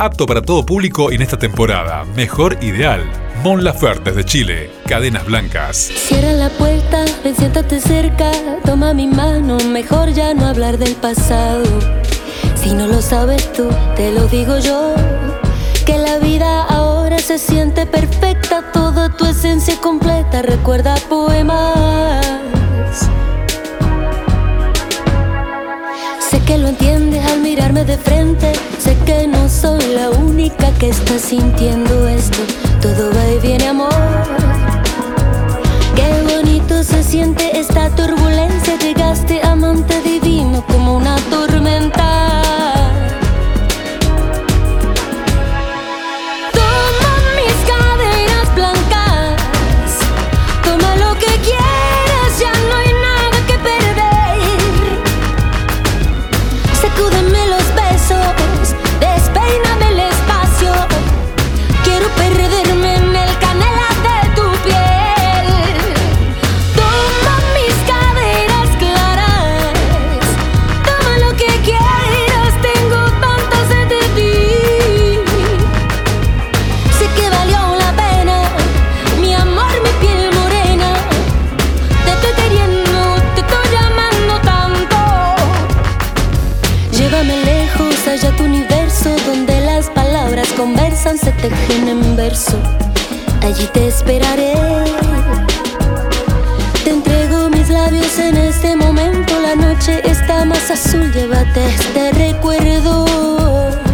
apto para todo público en esta temporada. Mejor Ideal. Mon Laferte desde Chile. Cadenas Blancas. Cierra la puerta, ven, siéntate cerca. Toma mi mano, mejor ya no hablar del pasado. Si no lo sabes tú, te lo digo yo. Que la vida ahora se siente perfecta. Toda tu esencia completa, recuerda poemas. Sé que lo entiendes al mirarme de frente. Sé que no soy la única que está sintiendo esto. Todo va y viene, amor. Qué bonito se siente esta turbulencia. Llegaste, amante divino, como una tormenta. Toma mis cadenas blancas. Toma lo que quieras, ya no hay nada que perder. Sacúdeme los besos, despeíname el espacio. Quiero perderme en el canela de tu piel. Toma mis caderas claras. Toma lo que quieras, tengo tanta sed de ti. Sé que valió la pena, mi amor, mi piel morena. Te estoy queriendo, te estoy llamando tanto. Llévame lejos, allá tu universo, donde las palabras conversan, se tejen en verso. Allí te esperaré. Te entrego mis labios en este momento. La noche está más azul, llévate este recuerdo.